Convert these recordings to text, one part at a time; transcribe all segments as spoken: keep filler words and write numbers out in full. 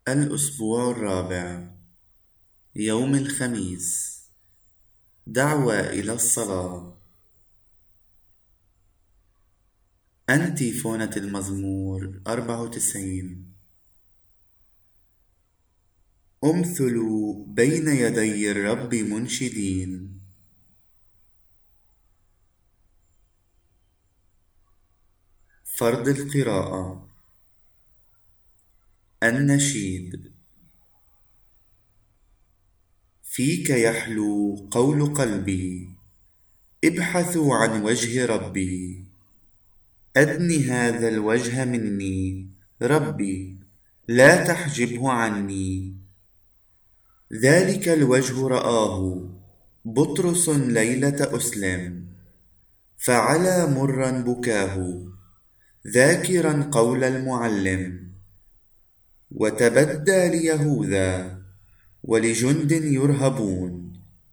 الأسبوع الرابع، يوم الخميس. دعوة إلى الصلاة. أنتيفونة المزمور أربعة وتسعين. امثلوا بين يدي الرب منشدين. فرض القراءة. النشيد. فيك يحلو قول قلبي، ابحثوا عن وجه ربي. أدن هذا الوجه مني ربي، لا تحجبه عني. ذلك الوجه رآه بطرس ليلة أسلم، فعلى مرا بكاه ذاكرا قول المعلم. وتبدى ليهوذا ولجند يرهبون،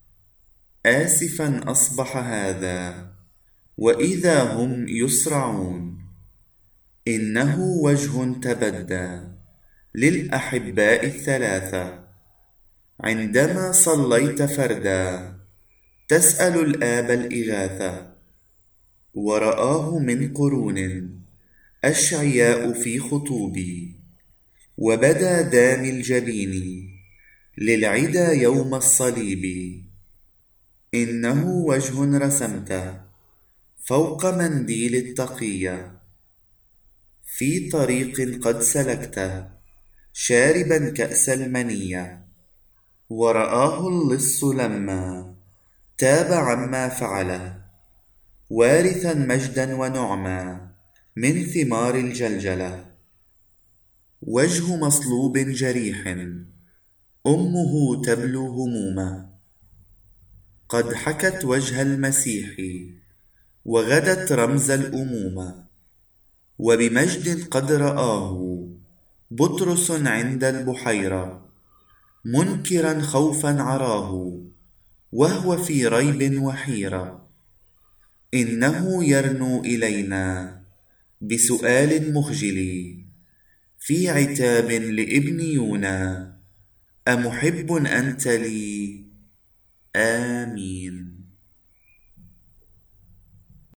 آسفا أصبح هذا وإذا هم يسرعون. إنه وجه تبدى للأحباء الثلاثة، عندما صليت فردا تسأل الآب الإغاثة. ورآه من قرون أشعياء في خطوبي، وبدا دام الجبين للعدا يوم الصليب. إنه وجه رسمته فوق منديل التقية، في طريق قد سلكته شاربا كأس المنية. ورآه اللص لما تاب عما فعله، وارثا مجدا ونعما من ثمار الجلجلة. وجه مصلوب جريح أمه تبلو همومه، قد حكت وجه المسيح وغدت رمز الأمومة. وبمجد قد رآه بطرس عند البحيرة، منكرا خوفا عراه وهو في ريب وحيرة. إنه يرنو إلينا بسؤال مخجل، في عتاب لابن يونا: أمحب أنت لي؟ آمين.